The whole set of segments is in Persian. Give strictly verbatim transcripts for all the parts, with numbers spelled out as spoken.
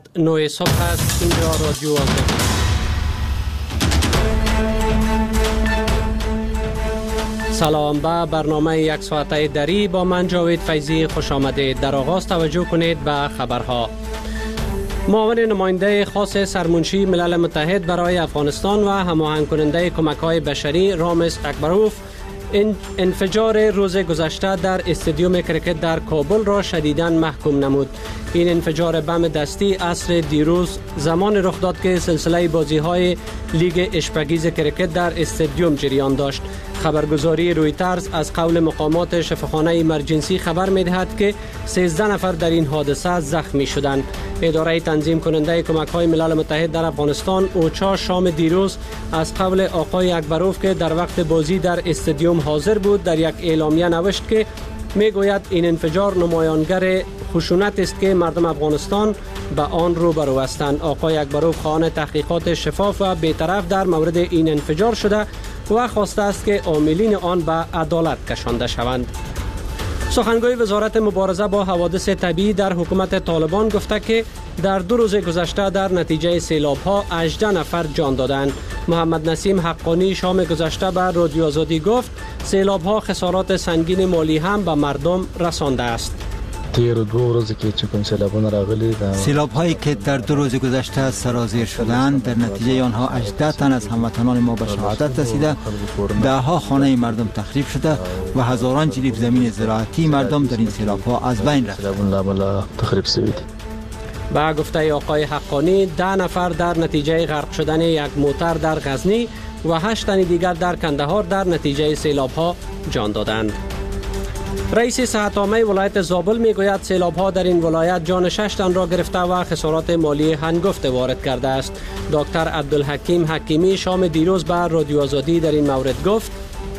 نوع صبح است. اینجا رادیو آزادی. سلام به برنامه یک ساعته دری با من جاوید فیضی خوش آمدید. در آغاز توجه کنید به خبرها. معاون نماینده خاص سرمنشی ملل متحد برای افغانستان و هماهنگ کننده کمک‌های بشری رامز اکبروف انفجار روز گذشته در استادیوم کرکت در کابل را شدیداً محکوم نمود. این انفجار بم دستی عصر دیروز زمان رخ داد که سلسله بازی‌های لیگ اشپگیز کرکت در استادیوم جریان داشت. خبرگزاری رویترز از قول مقامات شفاخانه ایمرجنسی خبر می‌دهد که سیزده نفر در این حادثه زخمی شدند. اداره تنظیم کننده کمک‌های ملل متحد در افغانستان اوچا شام دیروز از قول آقای اکبروف که در وقت بازی در استادیوم حاضر بود در یک اعلامیه نوشت که میگوید این انفجار نمایانگر خشونت است که مردم افغانستان به آن روبرو هستند. آقای اکبروف خواهان تحقیقات شفاف و بی‌طرف در مورد این انفجار شده و خواسته است که عاملین آن به عدالت کشانده شوند. سخنگوی وزارت مبارزه با حوادث طبیعی در حکومت طالبان گفته که در دو روز گذشته در نتیجه سیلاب‌ها هجده نفر جان دادند. محمد نسیم حقانی شام گذشته به رادیو آزادی گفت سیلاب‌ها خسارات سنگین مالی هم به مردم رسانده است. تیر دو روزی که چکم سیلابونه راغلی سیلاب هایی که در دو روز گذشته سرازیر شدند در نتیجه آنها هجده تن از هموطنان ما به شهادت رسیده، ده ها خانه مردم تخریب شده و هزاران جریب زمین زراعتی مردم در این سیلاب ها از بین رفته. تخریب شده. با گفته آقای حقانی ده نفر در نتیجه غرق شدن یک موتر در غزنی و هشت تن دیگر در کندهار در نتیجه سیلاب ها جان دادند. رئیس صحت عامه ولایت زابل میگوید سیلاب‌ها در این ولایت جان شش تن را گرفته و خسارات مالی هنگفت وارد کرده است. دکتر عبدالحکیم حکیمی شام دیروز به رادیو آزادی در این مورد گفت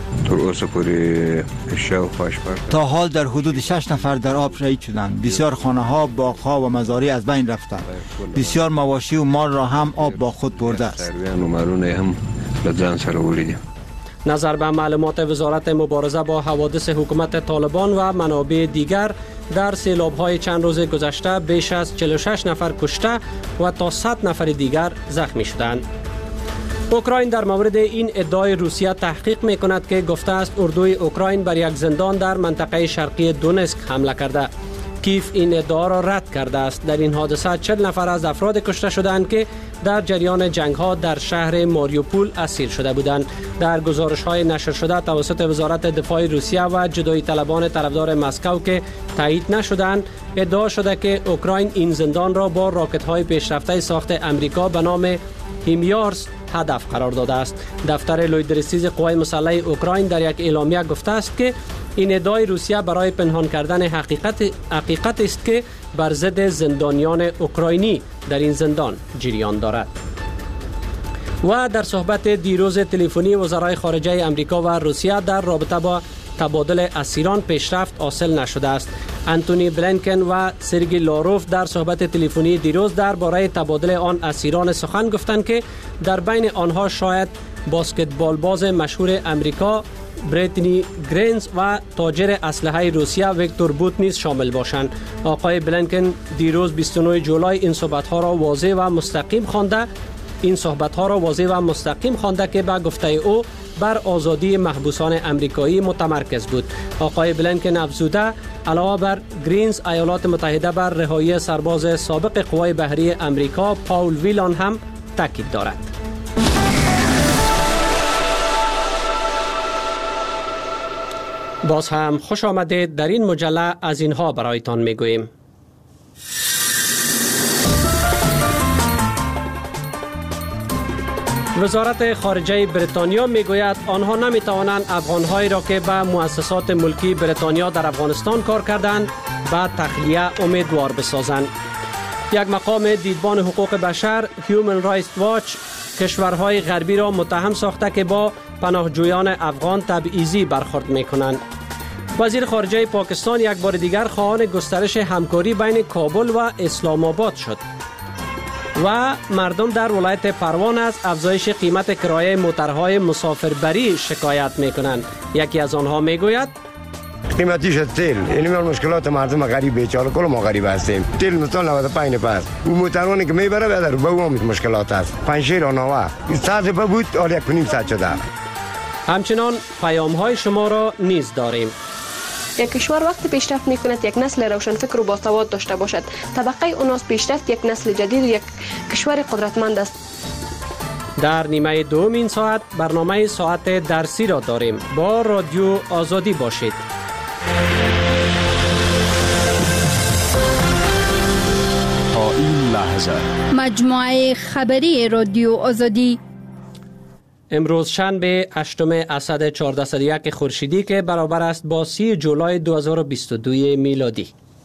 تا حال در حدود شش نفر در آب شهید شدند. بسیار خانه‌ها، باغ‌ها و مزارع از بین رفتند. بسیار مواشی و مال را هم آب با خود برده است. نظر به معلومات وزارت مبارزه با حوادث حکومت طالبان و منابع دیگر در سیلاب‌های چند روز گذشته بیش از چهل و شش نفر کشته و تا صد نفر دیگر زخمی شدند. اوکراین در مورد این ادعای روسیه تحقیق می‌کند که گفته است اردوی اوکراین بر یک زندان در منطقه شرقی دونسک حمله کرده. کیف این ادعا را رد کرده است. در این حادثه چهل نفر از افراد کشته شدند که در جریان جنگ‌ها در شهر ماریوپول اسیر شده بودند. در گزارش‌های نشر شده توسط وزارت دفاع روسیه و جدایی طلبان طرفدار مسکو که تایید نشدند، ادعا شده که اوکراین این زندان را با راکت‌های پیشرفته ساخت امریکا به نام هیمیارس هدف قرار داده است. دفتر لویدرسیز قوای مسلح اوکراین در یک اعلامیه گفته است که این ادعای روسیه برای پنهان کردن حقیقت حقیقت است که بر ضد زندانیان اوکراینی در این زندان جریان دارد. و در صحبت دیروز تلفنی وزرای خارجه امریکا و روسیه در رابطه با تبادل اسیران پیشرفت حاصل نشده است. انتونی بلینکن و سرگی لاروف در صحبت تلفنی دیروز درباره تبادل آن اسیران سخن گفتند که در بین آنها شاید بسکتبال باز مشهور امریکا بریتنی گرینز و تاجر اسلحه روسیه ویکتور بوت نیز شامل باشند. آقای بلینکن دیروز بیست و نه جولای این صحبت‌ها را واضح و مستقیم خوانده این صحبت‌ها را واضح و مستقیم خوانده که به گفته او بر آزادی محبوسان امریکایی متمرکز بود. آقای بلینکن افزوده علاوه بر گرینز ایالات متحده بر رهایی سرباز سابق قوای بحری امریکا پاول ویلان هم تاکید دارد. باز هم خوش آمدید. در این مجله از اینها برایتان میگوییم. وزارت خارجه بریتانیا میگوید آنها نمیتوانند افغانهایی را که به مؤسسات ملکی بریتانیا در افغانستان کار کردند به تخلیه امیدوار بسازند. یک مقام دیدبان حقوق بشر هیومن رایتس واچ کشورهای غربی را متهم ساخته که با پناهجویان افغان تبعیضی برخورد میکنند. وزیر خارجه پاکستان یک بار دیگر خواهان گسترش همکاری بین کابل و اسلام آباد شد و مردم در ولایت پروان از افزایش قیمت کرایه موترهای مسافربری شکایت میکنند. یکی از آنها میگوید قیمتیش تیل، این میان مشکلات مردم غریب بیچاره کل ما غریب هستیم. تیل مثلا نود و پنج پس اون موترانی که میبره بدر به اون مشکلات است. پنجشیر و نوه صد روپیه بود حالا یک و نیم صد شده. همچنان پیام های شما را نیز داریم. یک کشور وقتی پیشرفت میکند یک نسل روشنفکر و باسواد داشته باشد. طبقه اوناس پیشرفت یک نسل جدید یک کشور قدرتمند است. در نیمه دوم این ساعت برنامه ساعت درسی را داریم. با رادیو آزادی باشید. تا این لحظه مجموعه خبری رادیو آزادی امروز شنبه هشتم اسد چهارصد و یک خورشیدی که برابر است با سی جولای دو هزار و بیست و دو میلادی.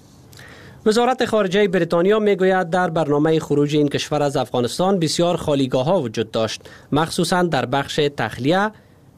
وزارت خارجه بریتانیا میگوید در برنامه خروج این کشور از افغانستان بسیار خالیگاه ها وجود داشت، مخصوصا در بخش تخلیه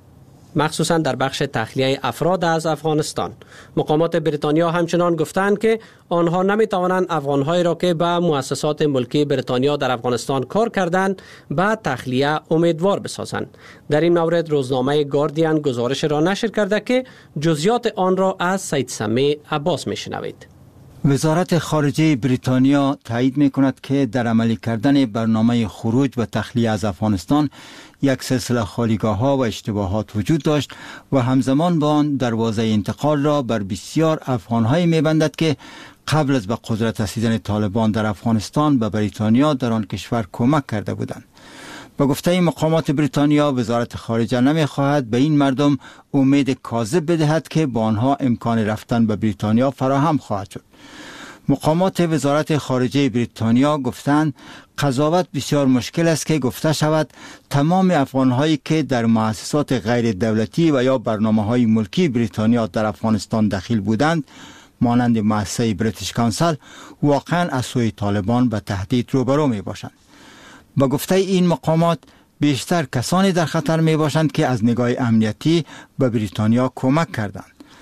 مخصوصا در بخش تخلیه افراد از افغانستان. مقامات بریتانیا همچنان گفتند که آنها نمیتوانند افغانهایی را که به مؤسسات ملکی بریتانیا در افغانستان کار کردند به تخلیه امیدوار بسازند. در این مورد روزنامه گاردین گزارش را نشر کرده که جزئیات آن را از سید سمی عباس میشنوید. وزارت خارجه بریتانیا تایید می کند که در عملی کردن برنامه خروج و تخلیه از افغانستان یک سلسله خالیگاه ها و اشتباهات وجود داشت و همزمان با آن دروازه انتقال را بر بسیار افغان های می بندد که قبل از به قدرت رسیدن طالبان در افغانستان به بریتانیا در آن کشور کمک کرده بودند. با گفته مقامات بریتانیا، وزارت خارجه نمی خواهد به این مردم امید کاذب بدهد که با آنها امکان رفتن به بریتانیا فراهم خواهد شد. مقامات وزارت خارجه بریتانیا گفتند قضاوت بسیار مشکل است که گفته شود تمام افغانهایی که در مؤسسات غیر دولتی و یا برنامه‌های ملکی بریتانیا در افغانستان دخیل بودند، مانند مؤسسه بریتیش کانسل، واقعا از سوی طالبان به تهدید روبرو می باشند. با گفته این مقامات بیشتر کسانی در خطر می باشند که از نگاه امنیتی به بریتانیا کمک کردند.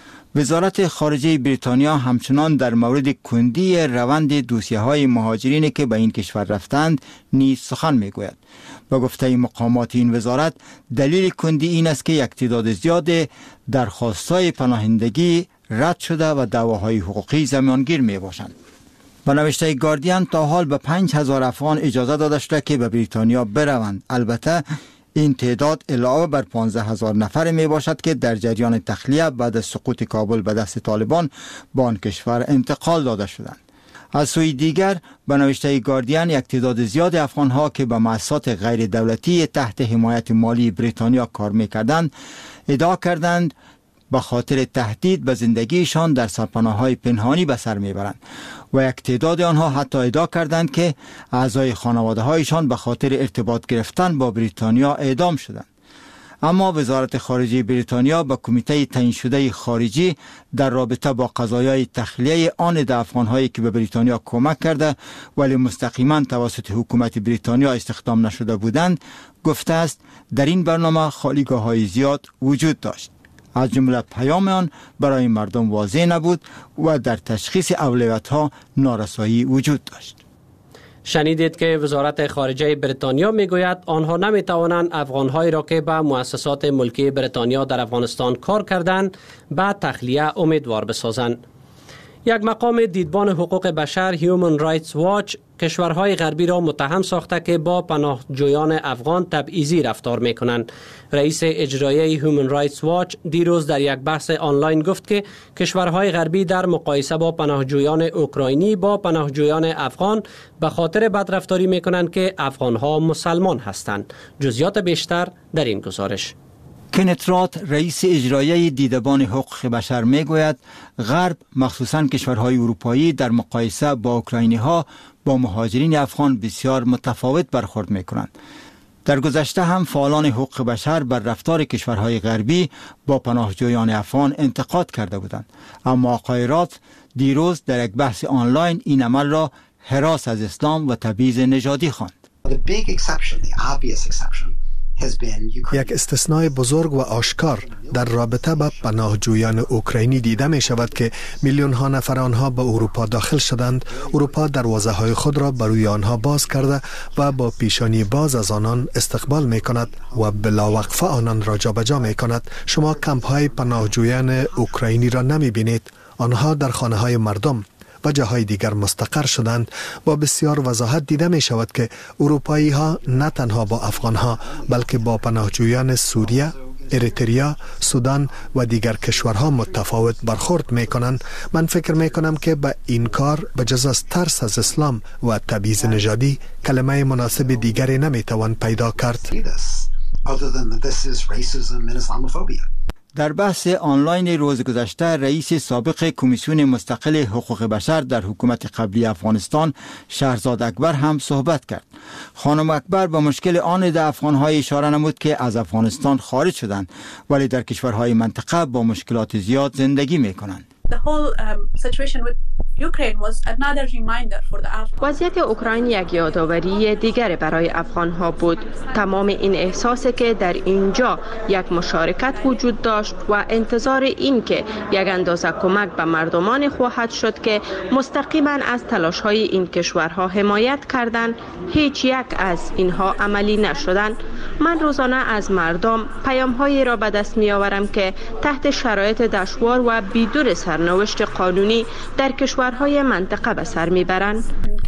وزارت خارجه بریتانیا همچنان در مورد کندی روند دوسیه های مهاجرینی که به این کشور رفتند نیز سخن می گوید. با گفته مقامات این وزارت دلیل کندی این است که یک تعداد زیاد درخواست‌های پناهندگی رد شده و دعواهای حقوقی زمانگیر می باشند. با نوشته گاردین تا حال به پنج هزار افغان اجازه داده شده که به بریتانیا بروند. البته این تعداد علاوه بر پانزده هزار نفر می باشد که در جریان تخلیه بعد از سقوط کابل به دست طالبان به آن کشور انتقال داده شدند. از سوی دیگر به نوشته گاردین یک تعداد زیاد افغان ها که به مؤسسات غیر دولتی تحت حمایت مالی بریتانیا کار می کردند ادعا کردند به خاطر تهدید به زندگیشان در سرپناه‌های پنهانی به سر میبرند و یک تعداد آنها حتی ادعا کردند که اعضای خانواده‌هایشان به خاطر ارتباط گرفتن با بریتانیا اعدام شدند. اما وزارت خارجه بریتانیا به کمیته تعیین شده خارجی در رابطه با قضایای تخلیه آن ده افغان‌هایی که به بریتانیا کمک کرده ولی مستقیما توسط حکومت بریتانیا استخدام نشده بودند گفته است در این برنامه خالیگاه‌های زیاد وجود داشت. از جمله پیام آن برای مردم واضح نبود و در تشخیص اولویت‌ها نارسایی وجود داشت. شنیدید که وزارت خارجه بریتانیا میگوید آنها نمیتوانند افغانهایی را که به مؤسسات ملکی بریتانیا در افغانستان کار کردند به تخلیه امیدوار بسازند. یک مقام دیدبان حقوق بشر هیومن رایتس واچ کشورهای غربی را متهم ساخته که با پناهجویان افغان تبعیضی رفتار میکنند. رئیس اجرایی هیومن رایتس واچ دیروز در یک بحث آنلاین گفت که کشورهای غربی در مقایسه با پناهجویان اوکراینی با پناهجویان افغان به خاطر بدرفتاری میکنند که افغانها مسلمان هستند. جزئیات بیشتر در این گزارش. کنت رات رئیس اجرایی دیدبان حقوق بشر میگوید غرب مخصوصاً کشورهای اروپایی در مقایسه با اوکراینی ها با مهاجرین افغان بسیار متفاوت برخورد میکنند. در گذشته هم فعالان حقوق بشر بر رفتار کشورهای غربی با پناهجویان افغان انتقاد کرده بودند، اما آقای رات دیروز در یک بحث آنلاین این عمل را هراس از اسلام و تبعیض نژادی خواند. The big exception, the obvious exception یک استثناء بزرگ و آشکار در رابطه با پناهجویان اوکراینی دیده می شود که میلیون ها نفر آنها به اروپا داخل شدند. اروپا دروازه های خود را بروی آنها باز کرده و با پیشانی باز از آنان استقبال می کند و بلاوقفه آنان را جابجا می کند. شما کمپ های پناهجویان اوکراینی را نمی بینید. آنها در خانه های مردم و جاهای دیگر مستقر شدند. با بسیار وضاحت دیده می شود که اروپایی ها نه تنها با افغان ها بلکه با پناهجویان سوریه، اریتریا، سودان و دیگر کشورها متفاوت برخورد می کنند. من فکر می کنم که به این کار بجز از ترس از اسلام و تبعیض نژادی کلمه مناسب دیگری نمی توان پیدا کرد. در بحث آنلاین روز گذشته رئیس سابق کمیسیون مستقل حقوق بشر در حکومت قبلی افغانستان شهرزاد اکبر هم صحبت کرد. خانم اکبر به مشکل آن افغان‌های اشاره نمود که از افغانستان خارج شدند ولی در کشورهای منطقه با مشکلات زیاد زندگی می‌کنند. وضعیت اوکراین یک یادآوری دیگر برای افغان ها بود. تمام این احساسی که در اینجا یک مشارکت وجود داشت و انتظار این که یک اندازه کمک به مردمان خواهد شد که مستقیما از تلاش های این کشورها حمایت کردند، هیچ یک از اینها عملی نشدند. من روزانه از مردم پیام هایی را به دست می آورم که تحت شرایط دشوار و بدون سرنوشت قانونی در کشورهای منطقه به سر میبرند.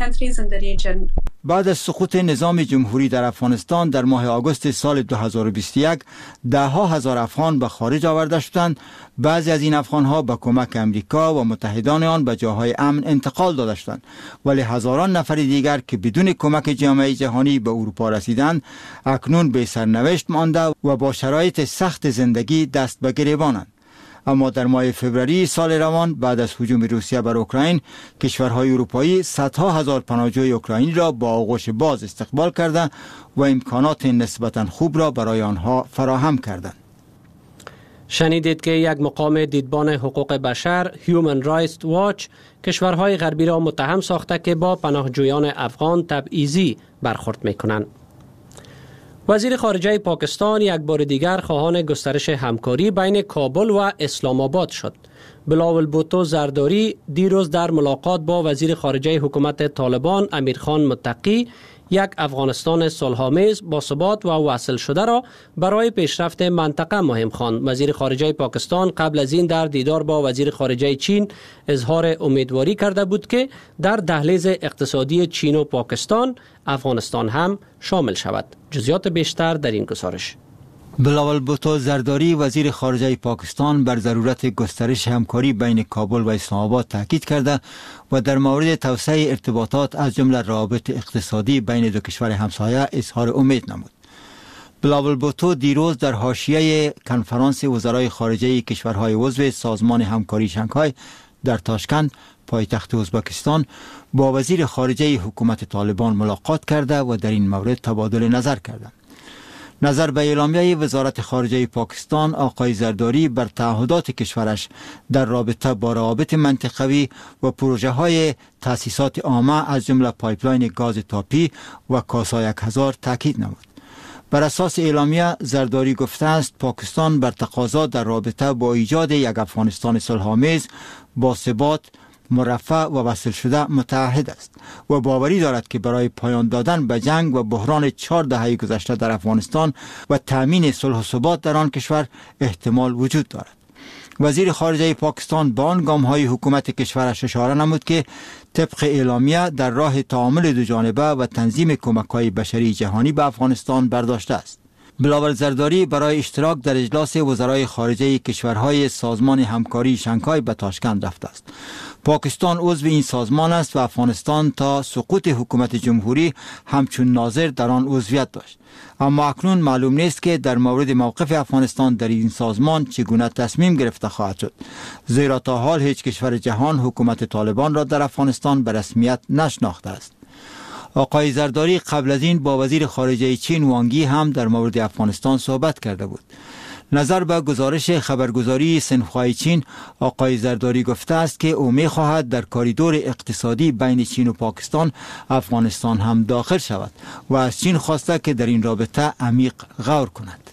بعد از سقوط نظام جمهوری در افغانستان در ماه آگوست سال دو هزار و بیست و یک ده ها هزار افغان به خارج آورده شدند. بعضی از این افغان ها با کمک امریکا و متحدان آن به جاهای امن انتقال داده شدند ولی هزاران نفر دیگر که بدون کمک جامعه جهانی به اروپا رسیدند اکنون به سرنوشت مانده و با شرایط سخت زندگی دست به گریبانند. اما در ماه فوریه سال روان بعد از هجوم روسیه بر اوکراین کشورهای اروپایی صدها هزار پناهجوی اوکراینی را با آغوش باز استقبال کرده و امکانات نسبتا خوب را برای آنها فراهم کردند. شنیدید که یک مقام دیدبان حقوق بشر Human Rights Watch کشورهای غربی را متهم ساخته که با پناهجویان افغان تبعیضی برخورد می‌کنند. وزیر خارجه پاکستان یک بار دیگر خواهان گسترش همکاری بین کابل و اسلام آباد شد. بلاول بوتو زرداری دیروز در ملاقات با وزیر خارجه حکومت طالبان امیرخان متقی یک افغانستان صلح‌آمیز با ثبات و وصل شده را برای پیشرفت منطقه مهم خواند. وزیر خارجه پاکستان قبل از این در دیدار با وزیر خارجه چین اظهار امیدواری کرده بود که در دهلیز اقتصادی چین و پاکستان افغانستان هم شامل شود. جزئیات بیشتر در این گزارش. بلاول بوتو زرداری وزیر خارجه پاکستان بر ضرورت گسترش همکاری بین کابل و اسلام آباد تاکید کرده و در مورد توسعه ارتباطات از جمله روابط اقتصادی بین دو کشور همسایه اظهار امید نمود. بلاول بوتو دیروز در حاشیه کنفرانس وزرای خارجه کشورهای عضو سازمان همکاری شانگهای در تاشکند پایتخت ازبکستان با وزیر خارجه حکومت طالبان ملاقات کرده و در این مورد تبادل نظر کردند. نظر به اعلامیه وزارت خارجه پاکستان آقای زرداری بر تعهدات کشورش در رابطه با روابط منطقوی و پروژه های تأسیسات عامه از جمله پایپلاین گاز تاپی و کاسا یک هزار تاکید نمود. بر اساس اعلامیه زرداری گفته است پاکستان بر تقاضا در رابطه با ایجاد یک افغانستان صلح‌آمیز با ثبات، مرفع و وصل شده متعهد است و باوری دارد که برای پایان دادن به جنگ و بحران چهار دهه گذشته در افغانستان و تأمین صلح و ثبات در آن کشور احتمال وجود دارد. وزیر خارجه پاکستان با آن گام‌های حکومت کشورش اشاره نمود که طبق اعلامیه در راه تعامل دوجانبه و تنظیم کمک‌های بشری جهانی به افغانستان برداشته است. بلاول زرداری برای اشتراک در اجلاس وزرای خارجه کشورهای سازمان همکاری شانگهای به تاشکند رفته است. پاکستان عضو این سازمان است و افغانستان تا سقوط حکومت جمهوری همچون ناظر در آن عضویت داشت. اما اکنون معلوم نیست که در مورد موقف افغانستان در این سازمان چگونه تصمیم گرفته خواهد شد، زیرا تا حال هیچ کشور جهان حکومت طالبان را در افغانستان به رسمیت نشناخته است. آقای زرداری قبل از این با وزیر خارجه چین وانگی هم در مورد افغانستان صحبت کرده بود. نظر به گزارش خبرگزاری سنخوای چین، آقای زرداری گفته است که او می خواهد در کاریدور اقتصادی بین چین و پاکستان افغانستان هم داخل شود و از چین خواسته که در این رابطه عمیق غور کند.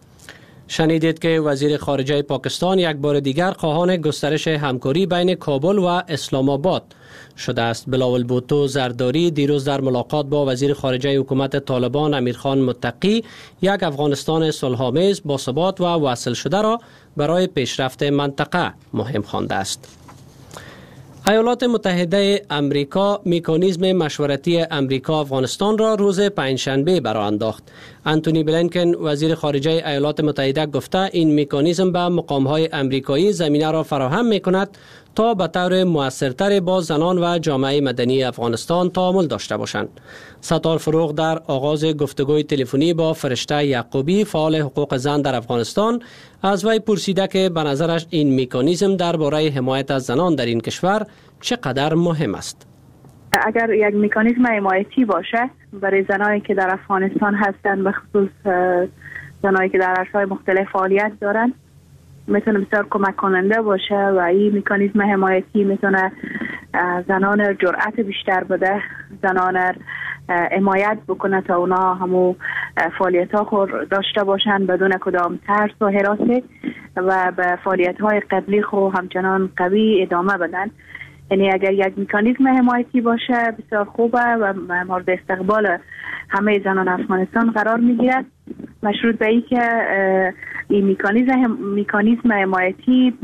شنیدید که وزیر خارجه پاکستان یک بار دیگر خواهان گسترش همکاری بین کابل و اسلام آباد شده است. بلاول بوتو زرداری دیروز در ملاقات با وزیر خارجه حکومت طالبان امیرخان متقی یک افغانستان صلح‌آمیز با ثبات و واصل شده را برای پیشرفت منطقه مهم خوانده است. ایالات متحده امریکا مکانیزم مشورتی امریکا افغانستان را روز پنجشنبه برآ انداخت. انتونی بلینکن وزیر خارجه ایالات متحده گفته این مکانیزم به مقام‌های امریکایی زمینه را فراهم می‌کند تا به طور مؤثرتر با زنان و جامعه مدنی افغانستان تعامل داشته باشند. ستار فروغ در آغاز گفتگوی تلفنی با فرشته یعقوبی فعال حقوق زن در افغانستان از وی پرسیده که به نظرش این مکانیزم درباره حمایت از زنان در این کشور چقدر مهم است. اگر یک مکانیزم حمایتی باشه برای زنانی که در افغانستان هستند، به خصوص زنانی که در عرصه‌های مختلف فعالیت دارند، میتونه بسیار کمک کننده باشه و این مکانیزم حمایتی میتونه زنان جرأت بیشتر بده، زنان حمایت بکنه تا اونا همو فعالیت ها داشته باشن بدون کدام ترس و هراسی و به فعالیت های قبلی خو همچنان قوی ادامه بدن. یعنی اگر یک مکانیزم حمایتی باشه بسیار خوبه و مورد استقبال همه زنان افغانستان قرار میگیرد، مشروط به این که این مکانیزم مکانیزم حمایتی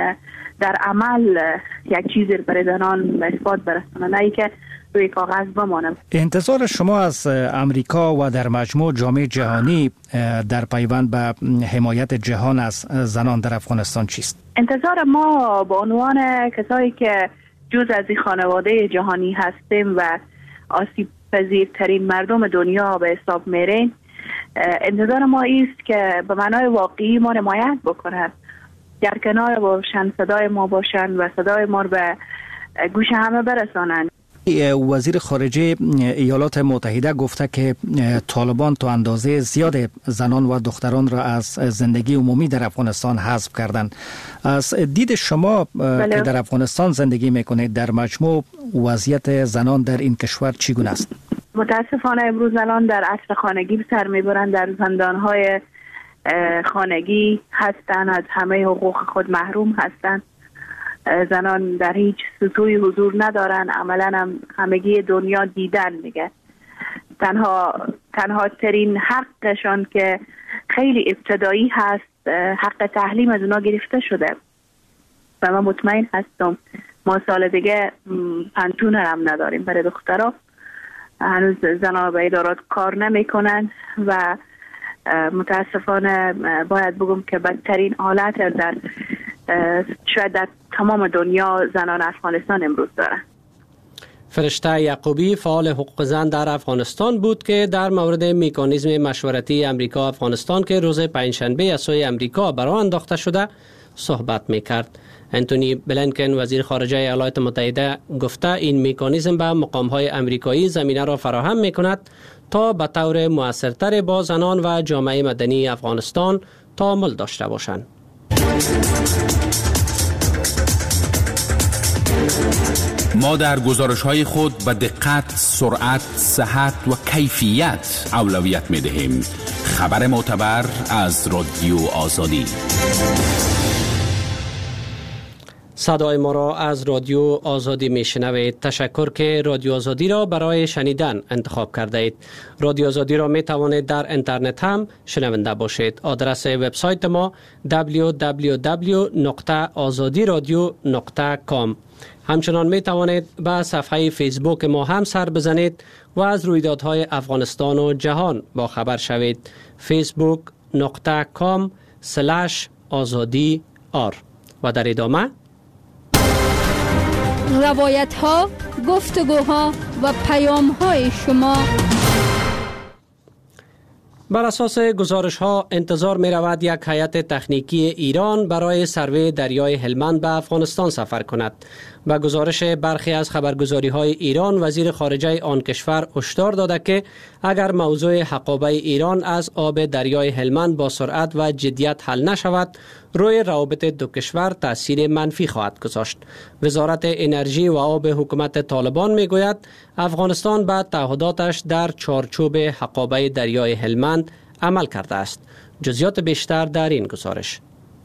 در عمل یک چیزی برای زنان به اثبات برسونه، نه اینکه روی کاغذ بمانه. انتظار شما از امریکا و در مجموع جامعه جهانی در پیوند به حمایت جهان از زنان در افغانستان چیست؟ انتظار ما به عنوان کسایی که جز از این خانواده جهانی هستیم و آسیب پذیرترین مردم دنیا به حساب میرین، انتظار ما است که به معنای واقعی ما حمایت بکنند، در کنار باشند، صدای ما باشند و صدای ما به گوش همه برسانند. وزیر خارجه ایالات متحده گفته که طالبان تا اندازه زیاد زنان و دختران را از زندگی عمومی در افغانستان حذف کردند. از دید شما بله. که در افغانستان زندگی میکنید، در مجموع وضعیت زنان در این کشور چگونه است؟ متاسفانه امروز زنان در عصر خانگی سر میبرند، در زندانهای خانگی هستند، از همه حقوق خود محروم هستند. زنان در هیچ سطوحی حضور ندارن، عملا هم همگی دنیا دیدن میگه. تنها تنها ترین حقشان که خیلی ابتدایی هست حق تعلیم از اونا گرفته شده و من مطمئن هستم ما سال دیگه پنتون هم نداریم برای دخترها. هنوز زنان به ادارات کار نمیکنن و متاسفانه باید بگم که بدترین حالت در شاید در تمام دنیا زنان افغانستان امروز دارن. فرشته یعقوبی فعال حقوق زن در افغانستان بود که در مورد مکانیزم مشورتی امریکا افغانستان که روز پنجشنبه از سوی امریکا برآ انداخته شده صحبت میکرد. انتونی بلینکن وزیر خارجه ایالات متحده گفته این مکانیزم به مقام‌های امریکایی زمینه را فراهم میکند تا به طور مؤثرتر با زنان و جامعه مدنی افغانستان تعامل داشته باشند. ما در گزارش‌های خود به دقت، سرعت، صحت و کیفیت اولویت می‌دهیم. خبر معتبر از رادیو آزادی. صدای ما را از رادیو آزادی میشنوید. تشکر که رادیو آزادی را برای شنیدن انتخاب کرده اید. رادیو آزادی را می توانید در اینترنت هم شنونده باشید. آدرس وبسایت ما دبلیو دبلیو دبلیو نقطه آزادی رادیو نقطه کام. همچنان می توانید به صفحه فیسبوک ما هم سر بزنید و از رویدادهای افغانستان و جهان با خبر شوید. فیسبوک نقطه کام سلش آزادی آر. و در ادامه روایت ها، گفتگوها و پیام های شما. بر اساس گزارش ها انتظار می رود یک هیئت تکنیکی ایران برای سروی دریای هلمند به افغانستان سفر کند. به گزارش برخی از خبرگزاری‌های ایران، وزیر خارجه آن کشور هشدار داده که اگر موضوع حقابه ایران از آب دریای هلمند با سرعت و جدیت حل نشود، روی روابط دو کشور تأثیر منفی خواهد گذاشت. وزارت انرژی و آب حکومت طالبان میگوید افغانستان به تعهداتش در چارچوب حقابه دریای هلمند عمل کرده است. جزئیات بیشتر در این گزارش.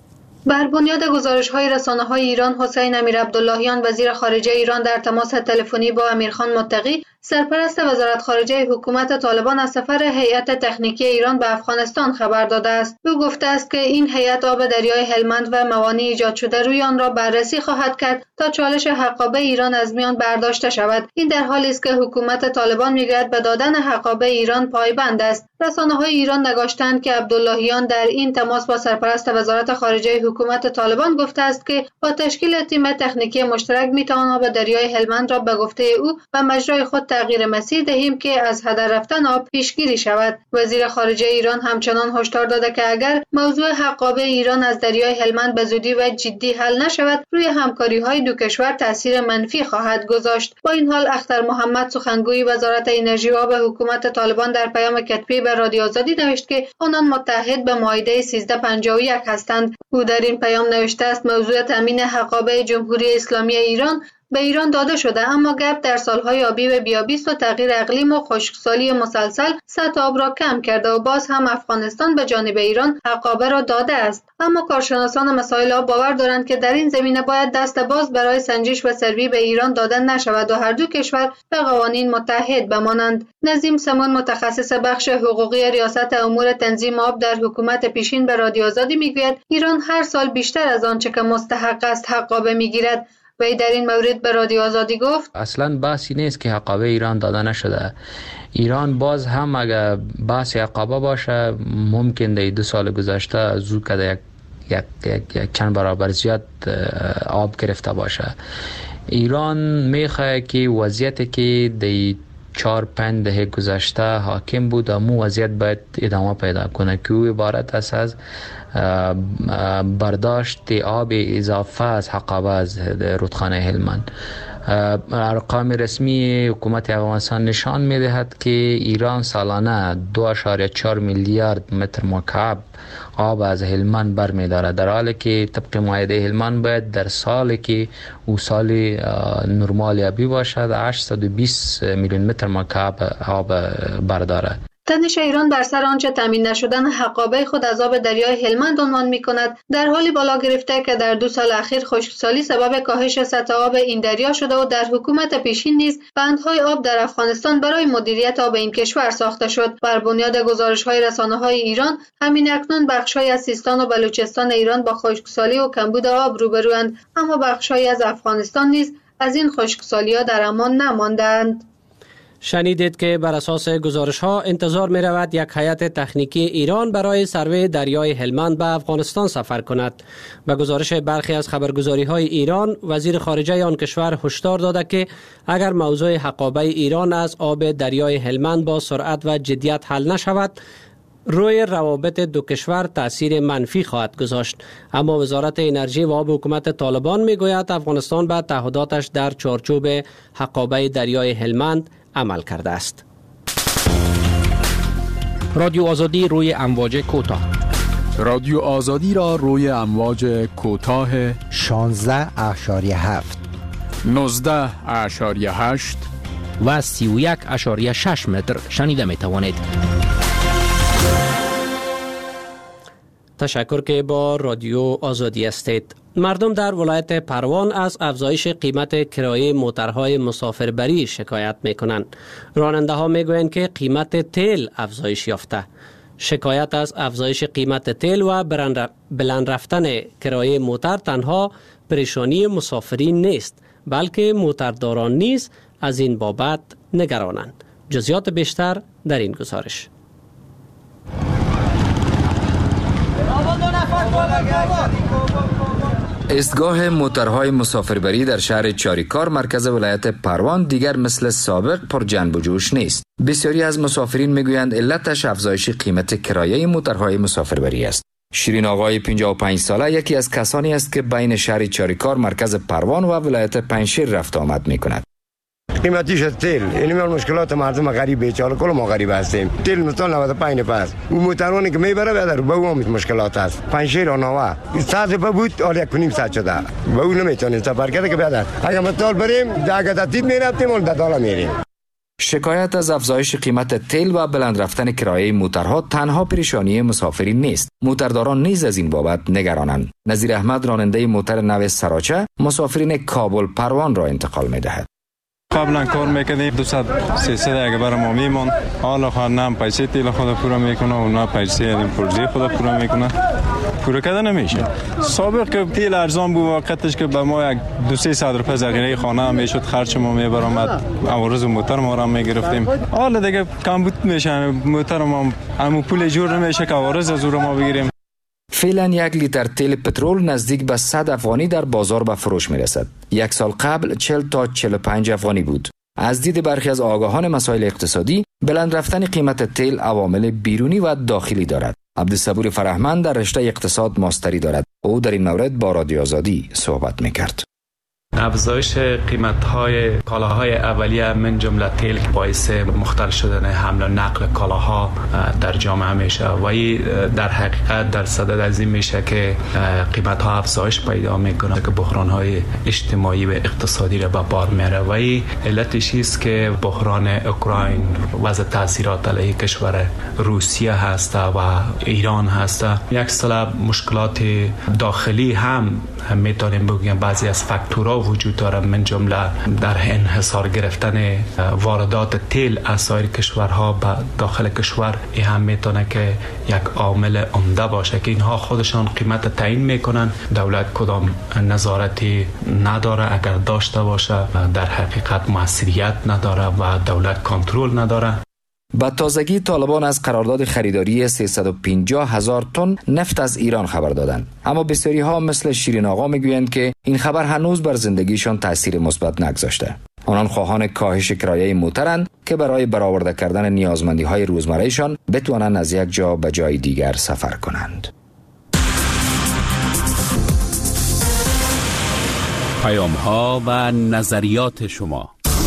بر بنیاد گزارش‌های رسانه‌های ایران، حسین امیرعبداللهیان وزیر خارجه ایران در تماس تلفنی با امیرخان متقی، سرپرست وزارت خارجه حکومت طالبان، از سفر هیئت تکنیکی ایران به افغانستان خبر داده است. او گفته است که این هیئت آب دریای هلمند و موانع ایجاد شده روی آن را بررسی خواهد کرد تا چالش حقابه ایران از میان برداشته شود. این در حالی است که حکومت طالبان میگوید به دادن حقابه ایران پایبند است. رسانه‌های ایران نگاشتند که عبداللهیان در این تماس با سرپرست وزارت خارجه حکومت طالبان گفته است که با تشکیل تیم تکنیکی مشترک میتوان آب دریای هلمند را به گفته او و مجرای خود تغییر مسیر دهیم که از هدر رفتن آب پیشگیری شود. وزیر خارجه ایران همچنان هشدار داده که اگر موضوع حقابه ایران از دریای هلمند به زودی و جدی حل نشود، روی همکاری‌های دو کشور تاثیر منفی خواهد گذاشت. با این حال اختر محمد، سخنگوی وزارت انرژی و آب حکومت طالبان، در پیام کتبی به رادیو آزادی نوشت که آنان متحد به معاهده سیزده پنجاه و یک هستند. او در این پیام نوشته است موضوع تامین حقابه جمهوری اسلامی ایران به ایران داده شده، اما گپ در سالهای آبی و بیابیست و تغییر اقلیم و خشکسالی مسلسل سطح آب را کم کرده و باز هم افغانستان به جانب ایران حقابه را داده است. اما کارشناسان مسائل آب باور دارند که در این زمینه باید دست باز برای سنجش و سروی به ایران داده نشود و هر دو کشور به قوانین متحد بمانند. نظیم سمون، متخصص بخش حقوقی ریاست امور تنظیم آب در حکومت پیشین، به رادیو آزادی میگوید ایران هر سال بیشتر از آنچه که مستحق است حقابه میگیرد. وی در این مورد به رادیو آزادی گفت اصلا بحثی نیست که حقابه ایران داده نشده. ایران باز هم اگر بحث حقابه باشه، ممکن در دو سال گذشته زود کده یک, یک, یک چند برابر زیاد آب گرفته باشه. ایران میخواه که وضعیتی که در چهار پنج دهه گذشته حاکم بود، امو وضعیت باید ادامه پیدا کنه که او عبارت است از برداشت آب اضافه از حقابه از رودخانه هلمند. ارقام رسمی حکومت افغانستان نشان می‌دهد که ایران سالانه دو ممیز چهار میلیارد متر مکعب آب از هلمند برمی‌دارد، در حالی که طبق معاهده هلمند باید در سالی که او سال نرمال آبی باشد هشتصد و بیست میلیون متر مکعب آب بردارد. تنش ایران بر سر آنچه تامین نشدن حقابه خود از آب دریای هلمند عنوان می‌کند، در حالی بالا گرفته که در دو سال اخیر خشکسالی سبب کاهش سطح آب این دریا شده و در حکومت پیشین نیز بندهای آب در افغانستان برای مدیریت آب این کشور ساخته شد. بر بنیاد گزارش‌های رسانه‌های ایران، همین اکنون بخش‌های از سیستان و بلوچستان ایران با خشکسالی و کمبود آب روبروند، اما بخش‌هایی از افغانستان نیز از این خشکسالی‌ها در امان نماندند. شنیدید که بر اساس گزارش ها انتظار می رود یک هیئت تکنیکی ایران برای سروی دریای هلمند به افغانستان سفر کند. به گزارش برخی از خبرگزاری های ایران، وزیر خارجه آن کشور هشدار داده که اگر موضوع حقابه ایران از آب دریای هلمند با سرعت و جدیت حل نشود، روی روابط دو کشور تأثیر منفی خواهد گذاشت. اما وزارت انرژی و آب حکومت طالبان می گوید افغانستان به تعهداتش در چارچوب حقابه دریای هلمند عمل کرده است. رادیو آزادی روی امواج کوتاه. رادیو آزادی را روی امواج کوتاه شانزده اشاری هفت، نوزده اشاری هشت و سی و یک اشاری شش متر شنیده می توانید. تشکر که با رادیو آزادی هستید. مردم در ولایت پروان از افزایش قیمت کرایه موترهای مسافربری شکایت می کنند. راننده ها می گویند که قیمت تیل افزایش یافته. شکایت از افزایش قیمت تیل و بلند رفتن کرایه موتر تنها پریشانی مسافرین نیست، بلکه موترداران نیز از این بابت نگرانند. جزئیات بیشتر در این گزارش. ایستگاه موترهای مسافربری در شهر چاریکار مرکز ولایت پروان دیگر مثل سابق پر جنب و جوش نیست. بسیاری از مسافرین میگویند علتش افزایش قیمت کرایه موترهای مسافربری است. شیرین آقای پنجاه و پنج ساله یکی از کسانی است که بین شهر چاریکار مرکز پروان و ولایت پنجشیر رفت آمد می‌کند. قیمتیش تیل اینی میان مشکلات مردم غریب بیچاره کل ما غریب هستیم. تیل مثلا نود و پنج پس اون موترانی که میبره بدر به اون مشکلات است. پنجشیر و نوا صد پا بود آل یک کنیم صد شده به اون نمیتونیم سفر کرده که بدر اگر مثال بریم اگر تدید میرفتیم اون دالا میریم. شکایت از افزایش قیمت تیل و بلند رفتن کرایه موترها تنها پریشانی مسافرین نیست. موترداران نیز از این بابت نگرانند. نظیر احمد راننده موتر نو سراچه مسافرین کابل پروان را انتقال می‌دهد. قبلا کار میکردیم دویست سیصد اگه برای ما میمون، حالا خواهد نه پیسه تیل خود پورا میکنه و نه پیسه پرزی خود پورا میکنه، پورا کده نمیشه. سابق که تیل ارزان بود وقتش که به ما یک دو سه صد روپیه ذخیره خانه هم میشد، خرج ما میبرامد، عوارض موتر ما را میگرفتیم. حالا دیگه کمبود میشه، موتر ما همون پول جور نمیشه که عوارض از اون ما بگیریم. فعلا یک لیتر تیل پترول نزدیک به صد افغانی در بازار به فروش می رسد. یک سال قبل چهل تا چهل و پنج افغانی بود. از دید برخی از آگاهان مسائل اقتصادی، بلند رفتن قیمت تیل عوامل بیرونی و داخلی دارد. عبدالصبور فرهمند در رشته اقتصاد ماستری دارد. او در این مورد با رادیو آزادی صحبت می کرد. افزایش قیمت‌های کالاهای اولیه من جمله تیل باعث مختل شدن حمل و نقل کالاها در جامعه میشه و این در حقیقت در صدد از این میشه که قیمت‌ها افزایش پیدا میکنه که بحران‌های اجتماعی و اقتصادی را به بار میاره و این علتش است که بحران اوکراین وضع تاثیرات علیه کشور روسیه هست و ایران هست. یک سلب مشکلات داخلی هم میتونیم بگیم بعضی از فاکتورها وجود داره، من جمله در انحصار گرفتن واردات تیل از سایر کشورها به داخل کشور. این هم میتونه که یک عامل عمده باشه که اینها خودشان قیمت تعیین میکنن. دولت کدام نظارتی نداره، اگر داشته باشه در حقیقت موثریت نداره و دولت کنترل نداره. با تازگی طالبان از قرارداد خریداری سیصد و پنجاه هزار تن نفت از ایران خبر دادند، اما بسیاری ها مثل شیرین آقا میگویند که این خبر هنوز بر زندگیشان تاثیر مثبت نگذاشته. آنان خواهان کاهش کرایه موترند که برای برآورده کردن نیازمندی های روزمرهشان بتوانند از یک جا به جای دیگر سفر کنند. پیام ها و نظریات شما.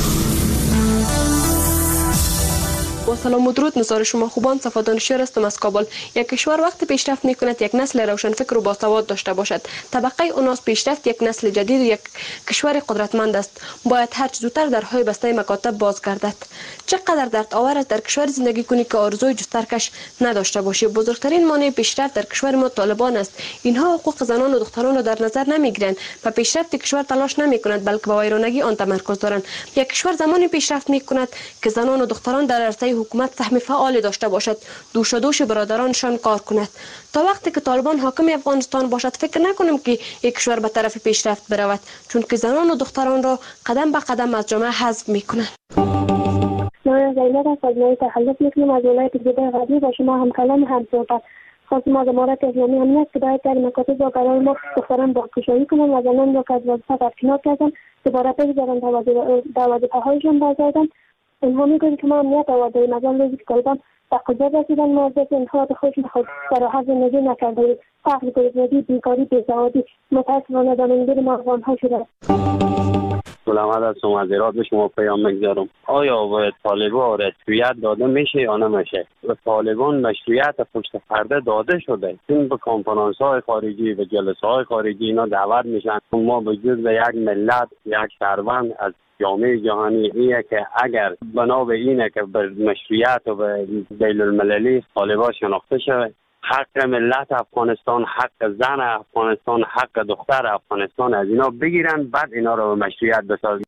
با سلام و درود، نظر شما خوبان. صفا دانشیار هستم از کابل. یک کشور وقتی پیشرفت میکند یک نسل روشنفکر و باسواد داشته باشد. طبقه اوناس پیشرفت یک نسل جدید و یک کشور قدرتمند است. باید هر چه زودتر درهای بسته مکاتب باز گردد. چقدر درد آور است در کشور زندگی کنی که آرزوی جسترکش نداشته باشی. بزرگترین مانع پیشرفت در کشور ما طالبان است. اینها حقوق زنان و دختران را در نظر نمیگیرند و پیشرفت کشور تلاش نمیکنند بلکه به ویرانگی آن تمرکز دارند. یک کشور زمانی پیشرفت میکند که زنان و دختران در عرصه حکومت سهم فعال داشته باشد، دوش و دوش برادرانشان کار کند. تا وقتی که طالبان حاکم افغانستان باشد فکر نکنم که یک کشور به طرف پیشرفت برود، چون که زنان و دختران را قدم به قدم از جامعه حذف میکنند. من زینب از مجموعه تخلف میکنم از ولایت گیلان غربی با شما هم کلام هم صحبت. خواستم از امارت اسلامی امنیت که باید در مکاتب با قرار ما دختران بازگشایی کنم و زنان را که از وظیفه برکنار کردن دوباره بگذارن در وظیفه‌هایشان بازگردن. اینها میگویند که ما امنیت آورده‌ایم از آن روزی که طالبان به قدرت رسیدن ما از اینها به خود خود فراهم زندگی نکرده‌ایم. فقر، گرسنگی، بیکاری، بیسوادی متأسفانه زمینگیر ما افغان‌ها شده است. سلامت هستم، از ایراد به شما پیام میگذارم. آیا به طالبان رسمیت داده میشه یا نمیشه؟ به طالبان مشروعیت پشت پرده داده شده. این به کنفرانس های خارجی و جلسه های خارجی اینا دعوت میشن. ما به جز یک ملت، یک شهروند از جامعه جهانی اینه که اگر بنا به اینه که به مشروعیت و به بین المللی طالبان شناخته شود، حق ملت افغانستان، حق زن افغانستان، حق دختر افغانستان از اینا بگیرن، بعد اینا رو به مشروعیت بسازن.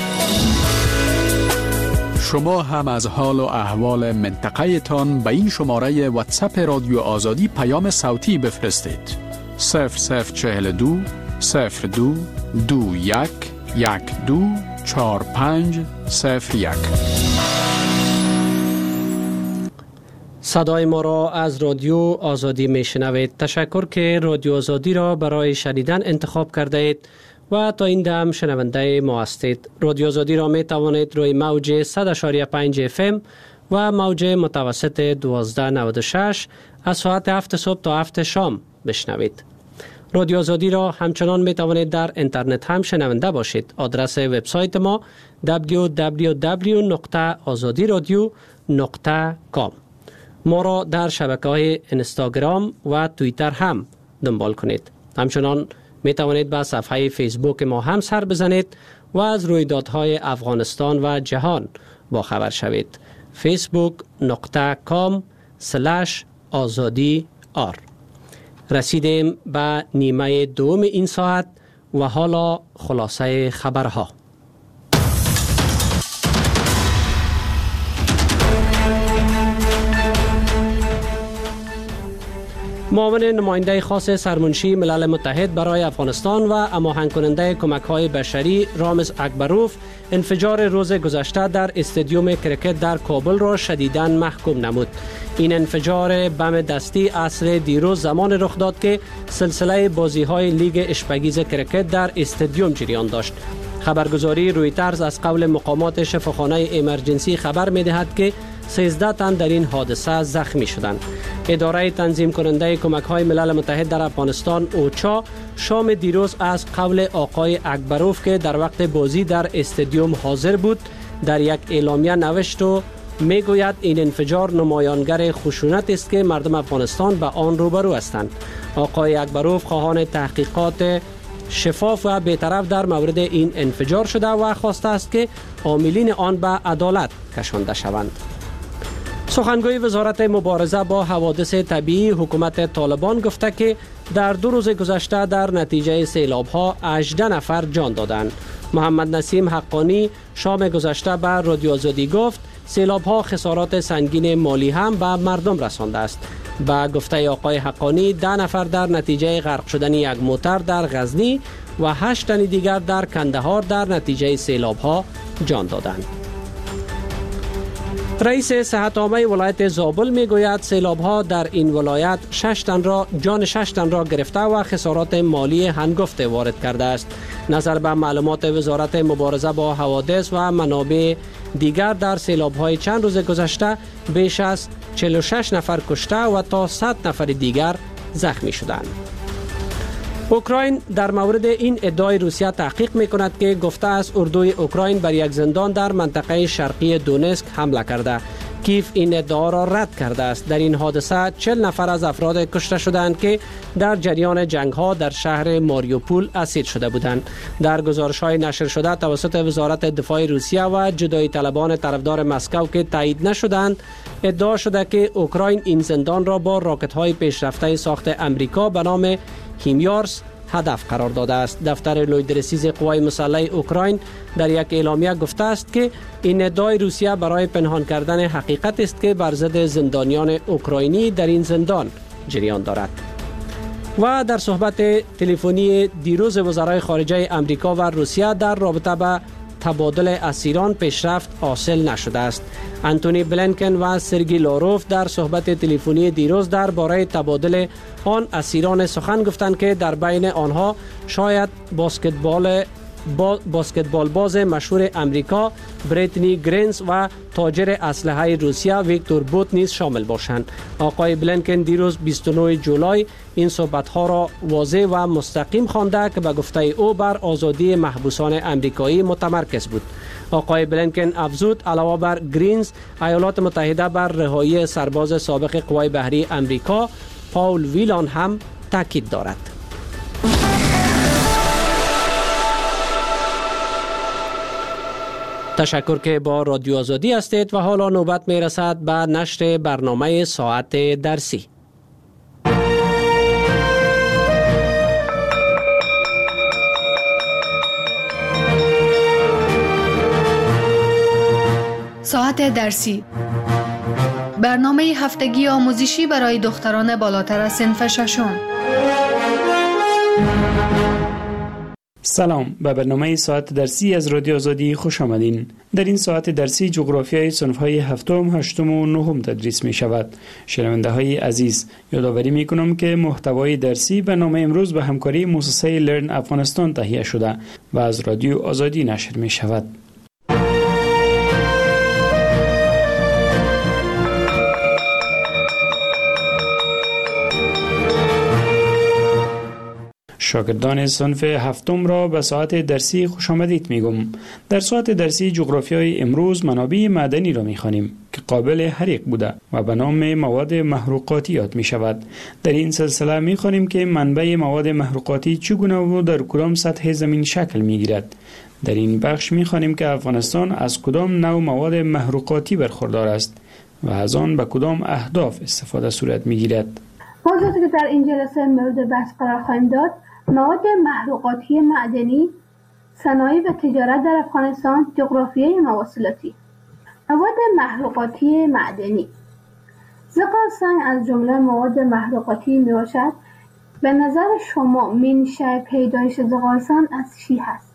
شما هم از حال و احوال منطقه تان به این شماره واتساپ رادیو آزادی پیام صوتی بفرستید. صفر صفر چهل دو صفر دو دو یک یک دو چهار پنج صفر یک. صدای ما را از رادیو آزادی میشنوید. تشکر که رادیو آزادی را برای شنیدن انتخاب کرده اید و تا این دم شنونده ما هستید. رادیو آزادی را می توانید روی موج صد و پنج اف ام و موج متوسط دوازده نود و شش از ساعت هفت صبح تا هفت شام بشنوید. رادیو آزادی را همچنان می توانید در اینترنت هم شنونده باشید. آدرس وبسایت ما دبلیو دبلیو دبلیو نقطه آزادی رادیو نقطه کام. ما را در شبکه‌های اینستاگرام و توییتر هم دنبال کنید. همچنان می توانید به صفحه فیسبوک ما هم سر بزنید و از رویدادهای افغانستان و جهان با خبر شوید. فیسبوک نقطه کام سلش آزادی آر. رسیدیم به نیمه دوم این ساعت و حالا خلاصه خبرها. معاون نماینده خاص سرمنشی ملل متحد برای افغانستان و هماهنگ کننده کمک‌های بشری رامز اکبروف انفجار روز گذشته در استادیوم کرکت در کابل را شدیداً محکوم نمود. این انفجار بم دستی عصر دیروز زمان رخ داد که سلسله بازی‌های لیگ اشپگیز کرکت در استادیوم جریان داشت. خبرگزاری رویترز از قول مقامات شفاخانه امرجنسی خبر می‌دهد که سیزده تن در این حادثه زخمی شدند. اداره تنظیم کننده کمک‌های ملل متحد در افغانستان اوچا شام دیروز از قول آقای اکبروف که در وقت بازی در استادیوم حاضر بود در یک اعلامیه نوشت و میگوید این انفجار نمایانگر خشونت است که مردم افغانستان به آن روبرو هستند. آقای اکبروف خواهان تحقیقات شفاف و بی‌طرف در مورد این انفجار شده و خواسته است که عاملین آن به عدالت کشانده شوند. سخنگوی وزارت مبارزه با حوادث طبیعی حکومت طالبان گفته که در دو روز گذشته در نتیجه سیلاب‌ها هجده نفر جان دادند. محمد نسیم حقانی شام گذشته به رادیو آزادی گفت سیلاب‌ها خسارات سنگین مالی هم به مردم رسانده است. با گفته آقای حقانی ده نفر در نتیجه غرق شدن یک موتر در غزنی و هشت تن دیگر در کندهار در نتیجه سیلاب‌ها جان دادند. رئیس صحت عامه ولایت زابل میگوید سیلاب‌ها در این ولایت شش تن را جان شش تن را گرفته و خسارات مالی هنگفت وارد کرده است. نظر به معلومات وزارت مبارزه با حوادث و منابع دیگر در سیلاب‌های چند روز گذشته بیش از چهل و شش نفر کشته و تا صد نفر دیگر زخمی شدند. اوکراین در مورد این ادعای روسیه تحقیق می‌کند که گفته است اردوی اوکراین بر یک زندان در منطقه شرقی دونسک حمله کرده. کیف این ادعا را رد کرده است. در این حادثه چهل نفر از افراد کشته شدند که در جریان جنگ‌ها در شهر ماریوپول اسیر شده بودند. در گزارش‌های نشر شده توسط وزارت دفاع روسیه و جدایی طلبان طرفدار مسکو که تایید نشدند، ادعا شده که اوکراین این زندان را با راکت‌های پیشرفته ساخت امریکا به نام هیمیارس هدف قرار داده است. دفتر لویدرسیز قوای مسلح اوکراین در یک اعلامیه گفته است که این ادعای روسیه برای پنهان کردن حقیقت است که بر ضد زندانیان اوکراینی در این زندان جریان دارد. و در صحبت تلفنی دیروز وزرای خارجه امریکا و روسیه در رابطه با تبادل اسیران پیشرفت حاصل نشده است. انتونی بلینکن و سرگی لاروف در صحبت تلفنی دیروز درباره تبادل آن اسیران سخن گفتند که در بین آنها شاید بسکتبال با بسکتبال باز مشهور امریکا بریتنی گرینز و تاجر اسلحه روسیه ویکتور بوت نیز شامل باشند. آقای بلینکن دیروز بیست و نه جولای این صحبت‌ها را واضح و مستقیم خوانده که به گفته او بر آزادی محبوسان امریکایی متمرکز بود. آقای بلینکن افزود علاوه بر گرینز، ایالات متحده بر رهایی سرباز سابق قوای بحری امریکا پاول ویلان هم تاکید دارد. تشکر که با رادیو آزادی هستید و حالا نوبت می رسد به نشر برنامه ساعت درسی. ساعت درسی، برنامه هفتگی آموزشی برای دختران بالاتر از صنف ششم. سلام، به برنامه ساعت درسی از رادیو آزادی خوش آمدین. در این ساعت درسی جغرافیای صنف‌های هفتم، هشتم و نهم تدریس می شود. شنونده های عزیز، یادآوری می کنم که محتوای درسی برنامه امروز به همکاری مؤسسه لرن افغانستان تهیه شده و از رادیو آزادی نشر می شود. شاگردان صنف هفتم را به ساعت درسی خوش آمدید میگم. در ساعت درسی جغرافیای امروز منابع معدنی را میخوانیم که قابل حریق بوده و به نام مواد محروقاتی یاد می شود. در این سلسله میخوانیم که منبع مواد محروقاتی چگونه و در کدام سطح زمین شکل میگیرد. در این بخش میخوانیم که افغانستان از کدام نوع مواد محروقاتی برخوردار است و از آن به کدام اهداف استفاده صورت میگیرد. موضوعی که در این جلسه مورد بحث قرار خواهیم داد مواد محروقاتی معدنی، صنایع و تجارت در افغانستان، جغرافیای مواصلاتی. مواد محروقاتی معدنی. زغال سنگ از جمله مواد محروقاتی می باشد. به نظر شما منشأ پیدایش زغال سنگ از چی هست؟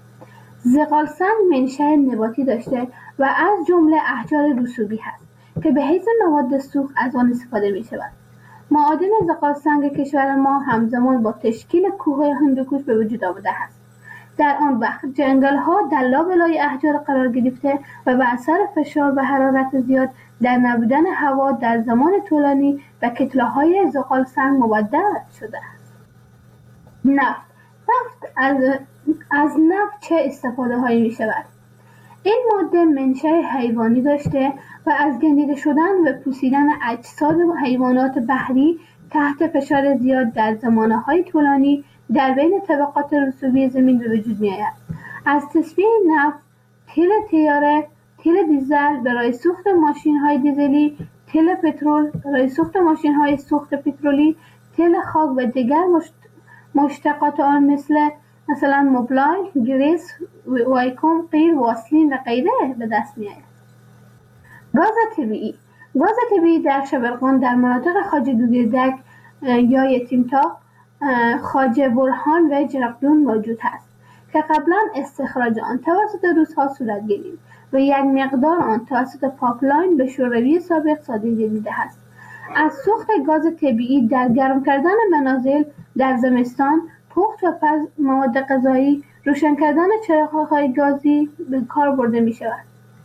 زغال سنگ منشأ نباتی داشته و از جمله احجار رسوبی هست که به حیث مواد سوخت از آن استفاده می شود. معادن زغال سنگ کشور ما همزمان با تشکیل کوه هندوکش به وجود آمده است. در آن وقت جنگل ها در لابلای احجار قرار گرفته و به اثر فشار و حرارت زیاد در نبودن هوا در زمان طولانی به کتله های زغال سنگ مبدل شده است. نفت. نفت از, از نفت چه استفاده هایی می شود؟ این ماده منشأ حیوانی داشته و از گندیده شدن و پوسیدن اجساد حیوانات بحری تحت فشار زیاد در زمانه‌های طولانی در بین طبقات رسوبی زمین به وجود می‌آید. از تصفیه نفت، تیل تیاره، تیل دیزل برای سوخت ماشین‌های دیزلی، تیل پترول برای سوخت ماشین‌های سوخت پترولی، تیل خاک و دیگر مشتقات آن مثل مثلا موبلای، گریس، وایکوم، قیر، واسلین و غیره به دست می‌آید. گاز طبیعی. گاز طبیعی در شبرغان در مناطق خواجه دودردک یا یتیمتاق، خواجه برهان و جرقدون موجود است که قبلا استخراج آن توسط روس‌ها صورت گرفت و یک مقدار آن توسط پاپلاین به شوروی سابق صادر گردیده است. از سوخت گاز طبیعی در گرم کردن منازل در زمستان، پخت و پز مواد غذایی، روشن کردن چراغ‌های گازی به کار برده می شود.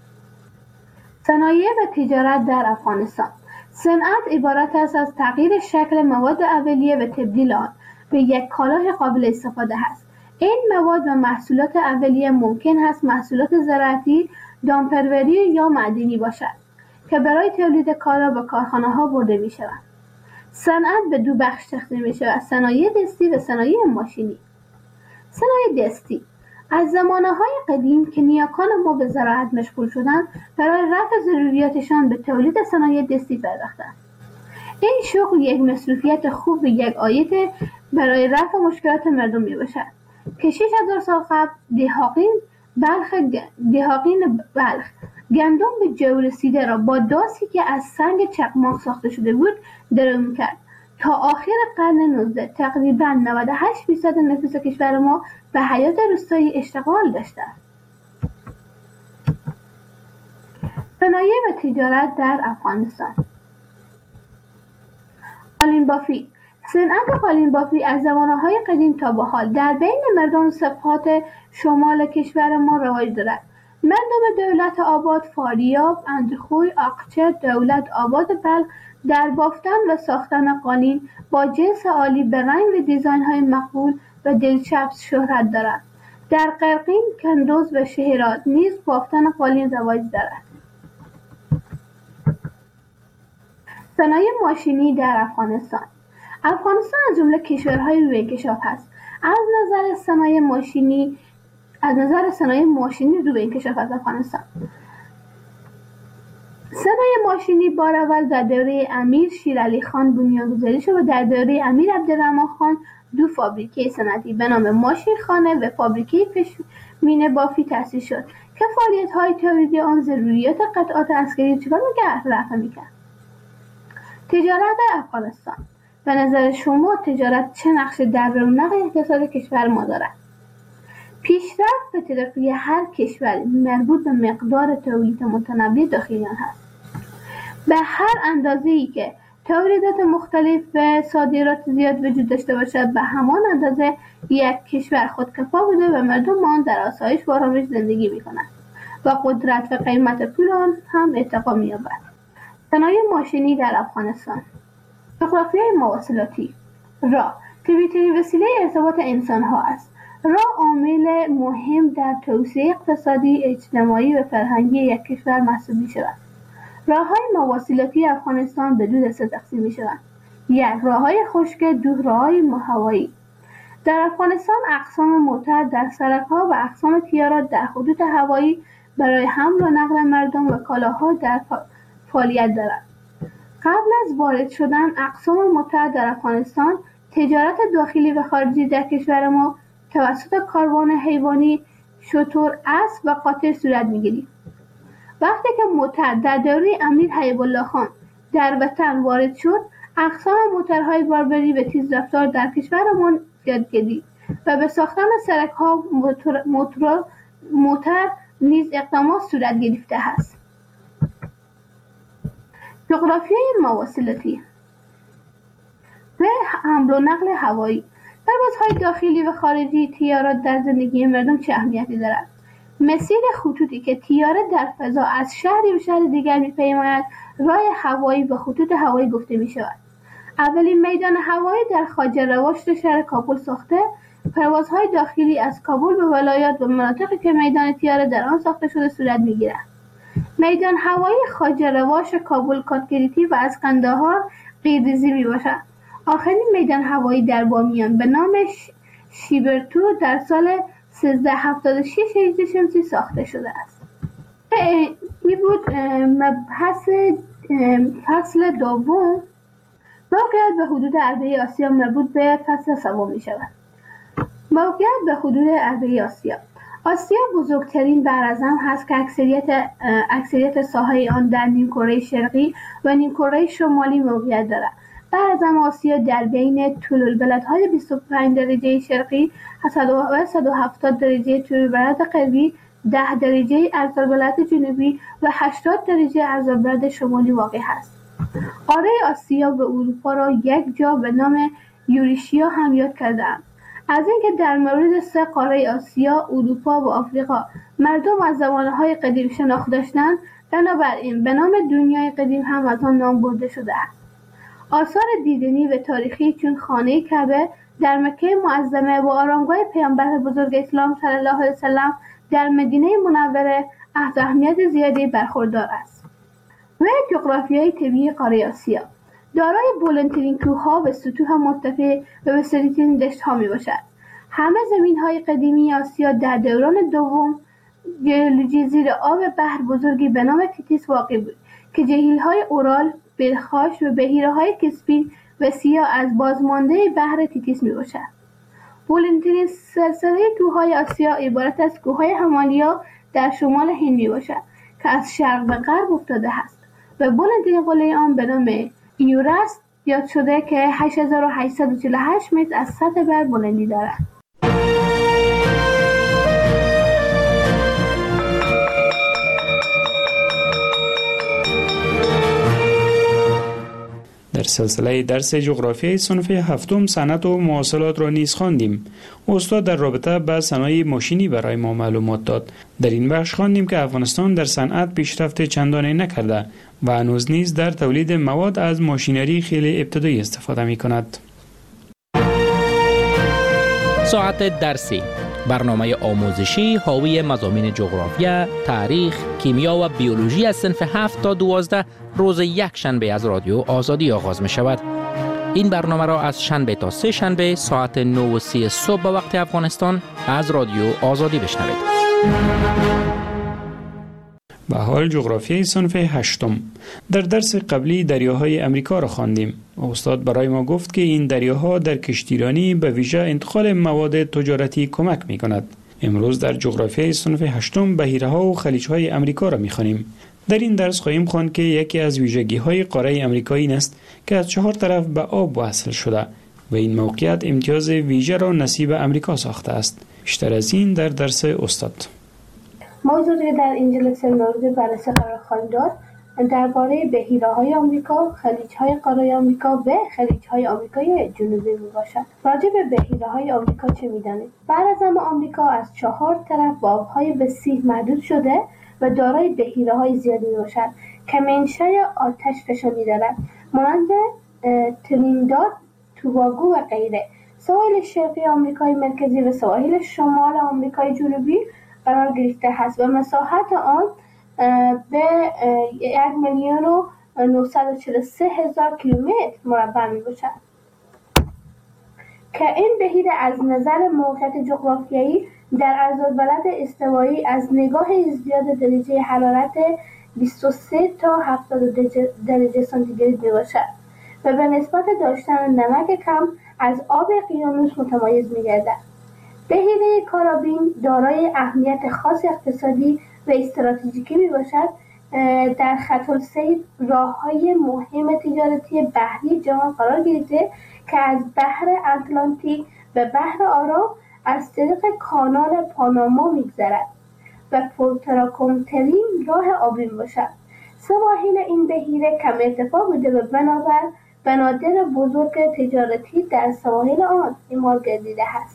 صنایع و تجارت در افغانستان. صنعت عبارت است از تغییر شکل مواد اولیه و تبدیل آن به یک کالای قابل استفاده است. این مواد و محصولات اولیه ممکن است محصولات زراعتی، دامپروری یا معدنی باشد که برای تولید کالا به کارخانه‌ها برده می‌شوند. صنعت به دو بخش تقسیم می‌شود: صنایع دستی و صنایع ماشینی. صنایع دستی از زمانه‌های قدیم که نیاکان ما به زراعت مشغول شدند، برای رفع ضروریاتشان به تولید صنایع دستی پرداختند. این شغل یک مصروفیت خوب و یک عاید برای رفع مشکلات مردم میباشد که شش هزار سال قبل دهاقین بلخ دهاقین بلخ گندم به جو رسیده را با داسی که از سنگ چقماق ساخته شده بود درو می‌کرد. تا آخر قرن نوزدهم تقریباً نود و هشت درصد نفوس کشور ما به حیات روستایی اشتغال داشتند. صنایع و تجارت در افغانستان. قالین بافی. صنعت قالین بافی از زمانه‌های قدیم تا به حال در بین مردم سبخات شمال کشور ما رواج دارد. مردم دولت آباد، فاریاب، اندخوی، آقچه، دولت آباد بلخ در بافتن و ساختن قالین با جنس عالی به رنگ و دیزاین‌های مقبول و دلچسب شهرت دارد. در قرقین، کندوز و شهرات نیز بافتن قالین رواج دارد. صنایع ماشینی در افغانستان. افغانستان از جمله کشورهای روی انکشاف است. از نظر صنایع ماشینی از نظر صنایع ماشینی روی انکشاف از افغانستان. صنایع ماشینی بار اول در دوره امیر شیرعلی خان بنیانگذاری شد و در دوره امیر عبدالرحمن خان دو فابریکه صنعتی به نام ماشین خانه و فابریکه پشمینه بافی تأسیس شد که فعالیت‌های تولیدی آن ضروریات قطعات عسکری چگونه نگه رفع می‌کرد. تجارت افغانستان. به نظر شما تجارت چه نقشی در رونق اقتصاد کشور ما دارد؟ پیشرفت و ترقی هر کشور مربوط به مقدار تولید متنوع داخلی آن است. به هر اندازه‌ای که تولیدات مختلف و صادرات زیاد وجود داشته باشد، به همان اندازه یک کشور خودکفا بوده و مردم آن در آسایش و آرامش زندگی می‌کنند و قدرت و قیمت پول آن هم ارتقا می‌یابد. صنایع ماشینی در افغانستان. جغرافیای مواصلاتی. راه. که بهترین وسیله ارتباط انسان ها است. راه عامل مهم در توسعه اقتصادی، اجتماعی و فرهنگی یک کشور محسوب می شود. راه های مواصلاتی افغانستان به دو دسته تقسیم می شوند. یک، راه های خشک، دو، راه های هوایی. در افغانستان اقسام موتر در سرک ها و اقسام تیارات در خطوط هوایی برای حمل و نقل مردم و کالاها در فعالیت دارد. قبل از وارد شدن اقسام موتر در افغانستان، تجارت داخلی و خارجی در کشور ما توسط کاروان حیوانی، شتر، اسب و قاطر صورت می‌گیرد. وقتی که موتر در دوره امیر حبیب الله خان در وطن وارد شد، اقسام موترهای باربری و تیزرفتار در کشورمان زیاد گردید و به ساختن سرک‌ها موتور, موتور, موتر نیز اقدامات صورت گرفته است. جغرافیای مواصلاتی و حمل و نقل هوایی. پروازهای داخلی و خارجی تیارات در زندگی مردم چه اهمیتی دارد؟ مسیر خطوطی که تیاره در فضا از شهری به شهر دیگر می‌پیماید راه هوایی و خطوط هوایی گفته می‌شود. اولین میدان هوایی در خواجه رواشت شهر کابل ساخته، پروازهای داخلی از کابل به ولایات و مناطقی که میدان تیاره در آن ساخته شده صورت می‌گیرد. میدان هوایی خواجه رواش کابل کاتگریتی و از قندهار قیرریزی میباشد. آخرین میدان هوایی در بامیان به نام شیبرتو در سال سیزده هفتاد و شش هجری شمسی ساخته شده است. این بود مبحث فصل دوم. موقعیت به حدود عربه آسیا مربوط به فصل سوم می شود. موقعیت به حدود عربه آسیا. آسیا بزرگترین براعظم هست که اکثریت اکثریت ساحه آن در نیمکره شرقی و نیمکره شمالی موقعیت دارد. براعظم آسیا در بین طول البلدهای بیست و پنج درجه شرقی و صد و هفتاد درجه طول البلد غربی، ده درجه عرض‌البلد جنوبی و هشتاد درجه عرض‌البلد شمالی واقع است. قاره آسیا و اروپا را یک جا به نام یوریشیا هم یاد کرده‌اند. از اینکه در مورد سه قاره آسیا، اروپا و آفریقا مردم از زمانهای قدیم شناخت داشتند، بنابراین به نام دنیای قدیم هم از آن نام برده شده است. آثار دیدنی و تاریخی چون خانه کعبه در مکه معظمه و آرامگاه پیامبر بزرگ اسلام صلی الله علیه وسلم در مدینه منوره از اهمیت زیادی برخوردار است. و جغرافیای طبیعی قاره آسیا دارای بلندترین کوه‌ها و سطوح مرتفع و وسیع‌ترین دشت‌ها میباشد. همه زمین‌های قدیمی آسیا در دوران دوم ژئولوژی زیر آب بحر بزرگی به نام تیتیس واقع بود که جهیل‌های اورال، بلخاش و بحیره‌های کسپین و سیاه از بازمانده بحر تیتیس میباشد. بلندترین سلسله کوه‌های آسیا عبارت از کوه‌های همالیا در شمال هند میباشد که از شرق به غرب افتاده است و بلندترین قله آن به نام ایورست یاد شده که هشت هزار و هشتصد و چهل و هشت متر از سطح بر بلندی دارد. در سلسله درس جغرافیای صنف هفتم صنعت و مواصلات را نیز خواندیم. استاد در رابطه با صنایع ماشینی برای ما معلومات داد. در این بخش خواندیم که افغانستان در صنعت پیشرفت چندانی نکرده و هنوز نیز در تولید مواد از ماشینری خیلی ابتدایی استفاده می کند. ساعت درسی، برنامه آموزشی حاوی مضامین جغرافیا، تاریخ، کیمیا و بیولوژی از صنف هفت تا دوازده روز یک شنبه از رادیو آزادی آغاز می شود. این برنامه را از شنبه تا سه شنبه ساعت نه و سی صبح به وقت افغانستان از رادیو آزادی بشنوید. به حال جغرافیای صنف هشتم. در درس قبلی دریاهای امریکا را خواندیم. استاد برای ما گفت که این دریاها در کشتیرانی به ویژه انتقال مواد تجارتی کمک می کند. امروز در جغرافیای صنف هشتم بحیره‌ها و خلیج‌های امریکا را می‌خوانیم. در این درس خواهیم خواند که یکی از ویژگی‌های قاره امریکا این است که از چهار طرف به آب وصل شده و این موقعیت امتیاز ویژه را نصیب امریکا ساخته است. بیشتر از این در درس استاد. موضوعی در این جلسه مورد بررسی قرار خواهیم داد درباره بحیره‌های آمریکا، خلیج‌های قاره آمریکا و خلیج‌های آمریکای جنوبی میباشد. راجع به بحیره‌های آمریکا چه می‌دانید؟ براعظم آمریکا از چهار طرف با آب‌های وسیع محدود شده و دارای بحیره‌های زیادی میباشد که منشأ آتش فشانی دارد، مانند ترینیداد، توباگو و غیره. سواحل شرقی آمریکای مرکزی و سواحل شمال آمریکای جنوبی قرار گرفته است و مساحت آن به یک میلیون و نهصد و چهل و سه هزار کیلومتر مربع می باشد که این بحیره از نظر موقعیت جغرافیایی در عرض‌البلد استوایی از نگاه ازدیاد درجه حرارت بیست و سه تا هفتاد درجه سانتیگراد می باشد و به نسبت داشتن نمک کم از آب اقیانوس متمایز می گردد. بحیره کارابین دارای اهمیت خاص اقتصادی و استراتژیکی می باشد. در خط السیر راه‌های مهم تجارتی بحری جهان قرار گرفته که از بحر اتلانتیک به بحر آرام از طریق کانال پاناما می‌گذرد و پرتراکنترین راه آبی باشد. سواحل این بحیره کم ارتفاع بوده و بنابر بنادر بزرگ تجارتی در سواحل آن اعمال گردیده است.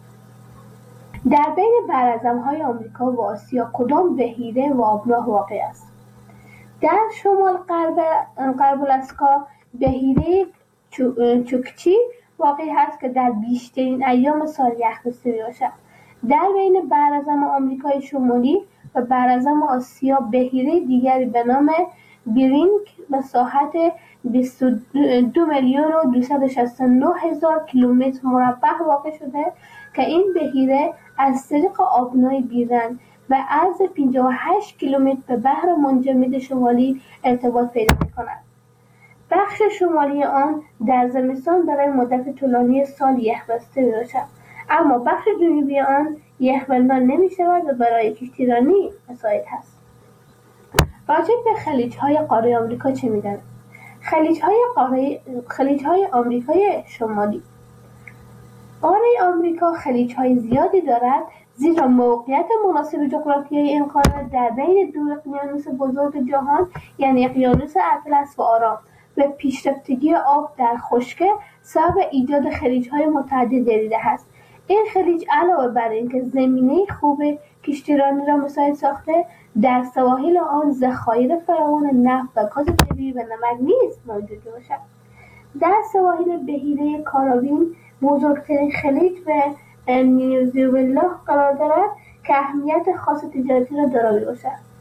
در بین براعظم‌های آمریکا و آسیا کدام بحیره و آبراه واقع است؟ در شمال غرب غرب الاسکا بحیره چوکچی واقع است که در بیشترین ایام سال یخ بسته می‌باشد. در بین براعظم آمریکای شمالی و براعظم آسیا بحیره دیگری به نام بیرینگ مساحت بیست و دو میلیون و دویست و شصت و نه هزار کیلومتر مربع واقع شده که این بحیره از طریق آبنای بیرنگ و عرض پنجاه و هشت کیلومتر به بحر منجمد شمالی ارتباط پیدا می‌کند. بخش شمالی آن در زمستان برای مدت طولانی سال یخبسته می‌باشد، اما بخش جنوبی آن یخبندان نمی‌شود و برای کشتیرانی مساعد است. راجع به خلیج‌های قاره آمریکا چه می‌دانید؟ خلیج‌های قاره خلیج‌های آمریکای شمالی. قاره آمریکا خلیج‌های زیادی دارد زیرا موقعیت مناسب جغرافیایی این قاره در بین دو اقیانوس بزرگ جهان یعنی اقیانوس اطلس و آرام و پیشرفتگی آب در خشکی سبب ایجاد خلیج‌های متعدد گردیده است. این خلیج علاوه بر اینکه زمینه خوب کشتیرانی را مساعد ساخته، در سواحل آن ذخایر فراوان نفت و گاز طبیعی و نمک نیز موجود باشد. در سواحل بحیره کارابین بزرگترین خلیج و نیوزیلند قرار دارد که اهمیت خاص تجارتی را دارا میباشد.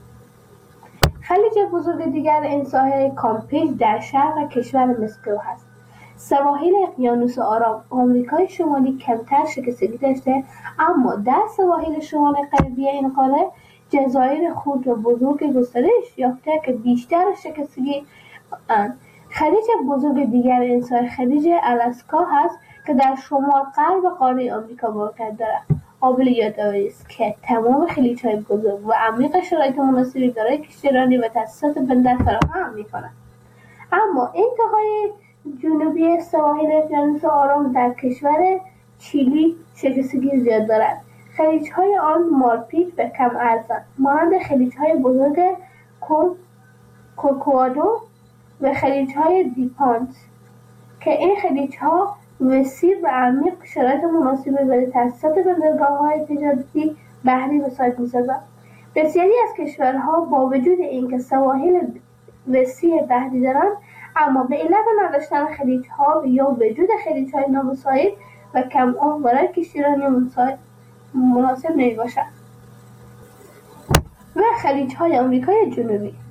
خلیج بزرگ دیگر این ساحل کامپیج در شرق کشور مسکو است. سواحل اقیانوس آرام آمریکای شمالی کمتر شکستگی داشته، اما در سواحل شمال غربی این قاره جزایر خرد و بزرگ گسترش یافته که بیشتر شکستگی اند. خلیج بزرگ دیگر این ساحل خلیج الاسکا هست که در شمال غرب قاره آمریکا موقعیت دارد. قابل یادآوری است که تمام خلیج‌های بزرگ و عمیق شرایط مناسبی برای کشتیرانی و تأسیسات بندر فراهم می‌کنند، اما انتهای جنوبی سواحل اقیانوس آرام در کشور چیلی شکستگی زیاد دارد. خلیج‌های آن مارپیچ و کم ارزند، مانند خلیج‌های بزرگ کورکوادو و خلیج‌های دیپانت که این خلیج‌ها وسیع و عمیق شرایط مناسبی برای تأسیسات بندرگاه‌های تجارتی بحری مساعد می‌سازند. بسیاری از کشورها با وجود اینکه سواحل وسیع بحری دارند، اما به علت نداشتن خلیج‌ها یا وجود خلیج‌های نامساعد و کم آب برای کشتیرانی مناسب نمی‌باشند. و خلیج‌های آمریکای جنوبی